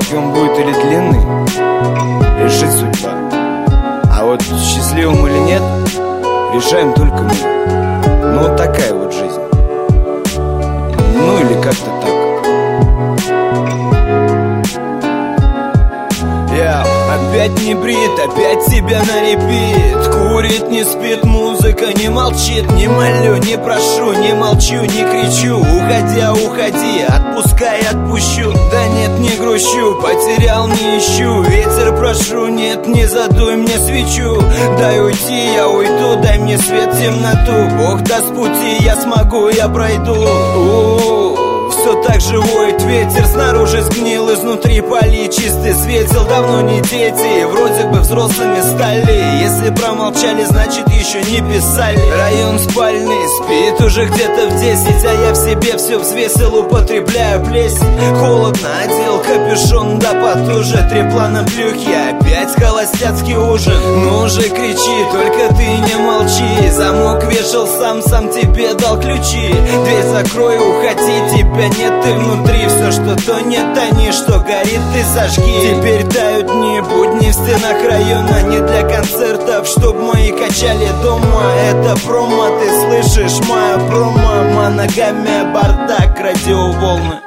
короткий он будет или длинный, решит судьба. А вот счастливым или нет, решаем только мы. Ну вот такая вот жизнь. Ну или как-то так. Опять не брит, опять себя на репит. Курит, не спит, музыка не молчит. Не молю, не прошу, не молчу, не кричу. Уходя, уходи, отпускай, отпущу. Да нет, не грущу, потерял, не ищу. Ветер прошу, нет, не задуй мне свечу. Дай уйти, я уйду, дай мне свет, темноту. Бог даст пути, я смогу, я пройду. Все так же воет ветер, снаружи сгнил, изнутри поли чистый светил. Давно не дети, вроде бы взрослыми стали. Если промолчали, значит еще не писали. Район спальный, спит уже где-то в 10, а я в себе все взвесил, употребляю плесень. Холодно, одел капюшон, да потуже. 3 плана плюхи, опять холостяцкий ужин. Ну же кричи, только ты не молчи. Замок вешал сам тебе дал ключи. Дверь закрой, уходи, тебя нет, ты внутри. Все, что тонет, тони, что горит, ты сожги. Теперь тают дни, будни в стенах района. Не для концертов, чтоб мои качали дома. Это промо, ты слышишь, моя промо. Моногамия, бардак, радиоволны.